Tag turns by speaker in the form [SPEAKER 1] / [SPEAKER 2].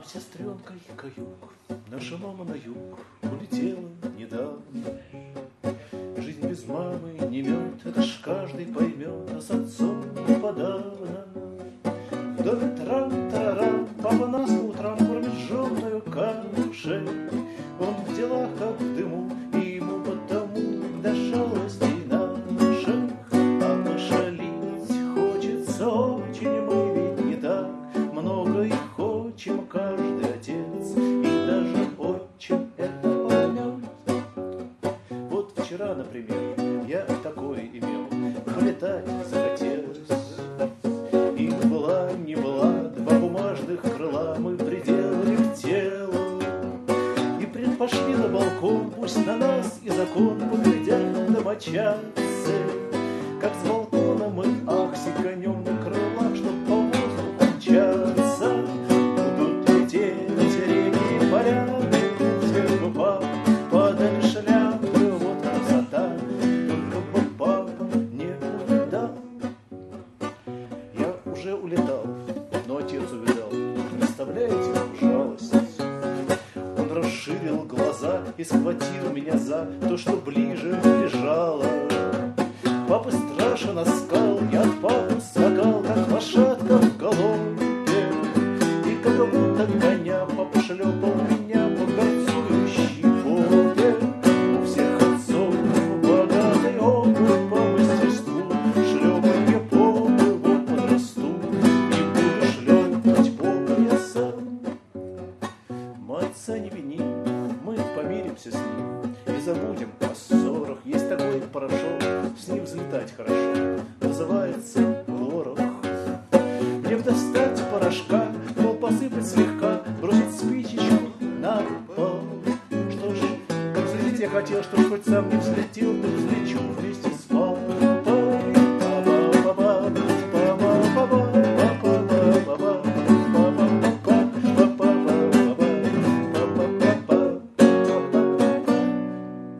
[SPEAKER 1] сестренкой каюк, наша мама на юг улетела недавно. Жизнь без мамы не мед, это ж каждый поймет, а с отцом подавно. В доме трам-тарарам, папа нас по утрам кормит желтую кашей. Он в делах, как в дыму, и ему потому до жалостей наших. А пошалить хочется очень, мы ведь не так много и хочем, каждый отец, и даже отчим это поймет. Вот вчера, например, я такое имел, полетать захотелось. И была, не была, два бумажных крыла мы приделали к телу. И предпошли на балкон, пусть на нас и закон поглядят домочадцы. Как с балкона мы ах сиганем на крылах, чтоб по воздуху мчаться. Будут лететь реки и поля, сверху пап, падали шляпы, вот красота. Только бы папа не увидал. Я уже улетал, но отец увидал. Представляете, жалость. Он расширил глаза и схватил меня за то, что ближе лежало. Папа страшен оскал, я от папы скакал, как лошадка в галопе. И как будто коня папа шлепал меня по горцующей попе. У всех отцов богатый опыт по мастерству. Шлепанье попы, вот подрасту и буду шлепать попы я сам. Мы отца не виним, мы помиримся с ним и забудем о ссорах. Есть такой порошок, с ним взлетать хорошо, называется горох. Мне достать порошка, мол, посыпать слегка, бросить спичечку на пол. Что ж, как взлететь я хотел, чтоб хоть сам не взлетел, так взлетел.